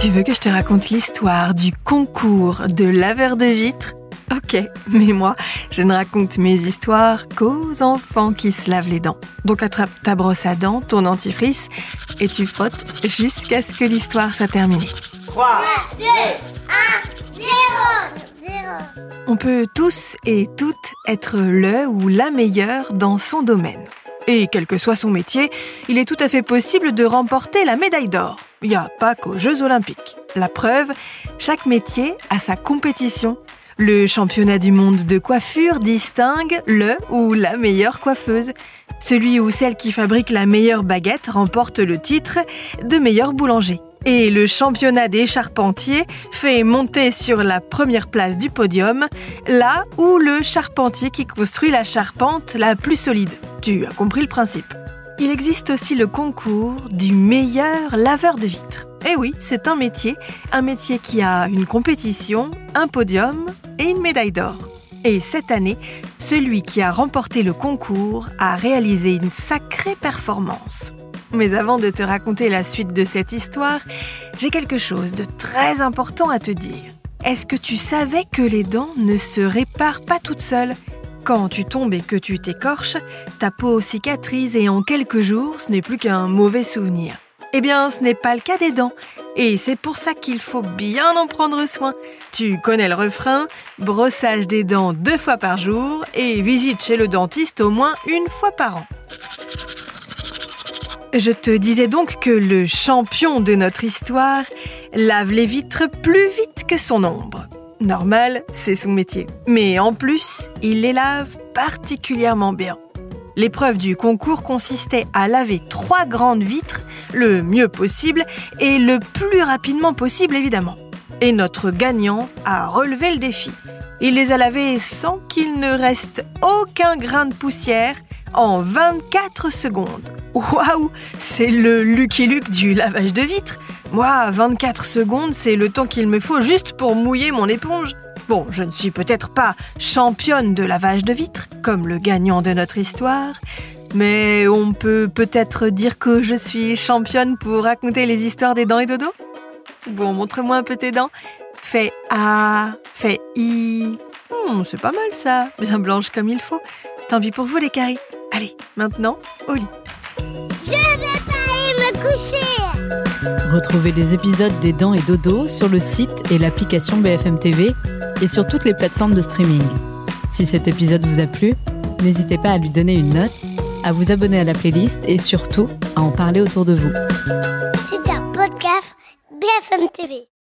Tu veux que je te raconte l'histoire du concours de laveur de vitres ? Ok, mais moi, je ne raconte mes histoires qu'aux enfants qui se lavent les dents. Donc attrape ta brosse à dents, ton dentifrice, et tu frottes jusqu'à ce que l'histoire soit terminée. 3, 2, 1, 0. On peut tous et toutes être le ou la meilleure dans son domaine. Et quel que soit son métier, il est tout à fait possible de remporter la médaille d'or. Il n'y a pas qu'aux Jeux Olympiques. La preuve, chaque métier a sa compétition. Le championnat du monde de coiffure distingue le ou la meilleure coiffeuse. Celui ou celle qui fabrique la meilleure baguette remporte le titre de meilleur boulanger. Et le championnat des charpentiers fait monter sur la première place du podium là où le charpentier qui construit la charpente la plus solide. Tu as compris le principe. Il existe aussi le concours du meilleur laveur de vitres. Et oui, c'est un métier qui a une compétition, un podium et une médaille d'or. Et cette année, celui qui a remporté le concours a réalisé une sacrée performance. Mais avant de te raconter la suite de cette histoire, j'ai quelque chose de très important à te dire. Est-ce que tu savais que les dents ne se réparent pas toutes seules ? Quand tu tombes et que tu t'écorches, ta peau cicatrise et en quelques jours, ce n'est plus qu'un mauvais souvenir. Eh bien, ce n'est pas le cas des dents. Et c'est pour ça qu'il faut bien en prendre soin. Tu connais le refrain, brossage des dents 2 fois par jour et visite chez le dentiste au moins 1 fois par an. Je te disais donc que le champion de notre histoire lave les vitres plus vite que son ombre. Normal, c'est son métier. Mais en plus, il les lave particulièrement bien. L'épreuve du concours consistait à laver 3 grandes vitres le mieux possible et le plus rapidement possible évidemment. Et notre gagnant a relevé le défi. Il les a lavées sans qu'il ne reste aucun grain de poussière en 24 secondes. Waouh, c'est le Lucky Luke du lavage de vitres. Moi, 24 secondes, c'est le temps qu'il me faut juste pour mouiller mon éponge. Bon, je ne suis peut-être pas championne de lavage de vitres, comme le gagnant de notre histoire, mais on peut peut-être dire que je suis championne pour raconter les histoires des dents et dodo. Bon, montre-moi un peu tes dents. Fais A, fais I. C'est pas mal ça, bien blanche comme il faut. Tant pis pour vous les caries. Allez, maintenant, au lit. Je vais pas aller me coucher. Retrouvez les épisodes des Dents et Dodo sur le site et l'application BFM TV et sur toutes les plateformes de streaming. Si cet épisode vous a plu, n'hésitez pas à lui donner une note, à vous abonner à la playlist et surtout à en parler autour de vous. C'est un podcast BFM TV.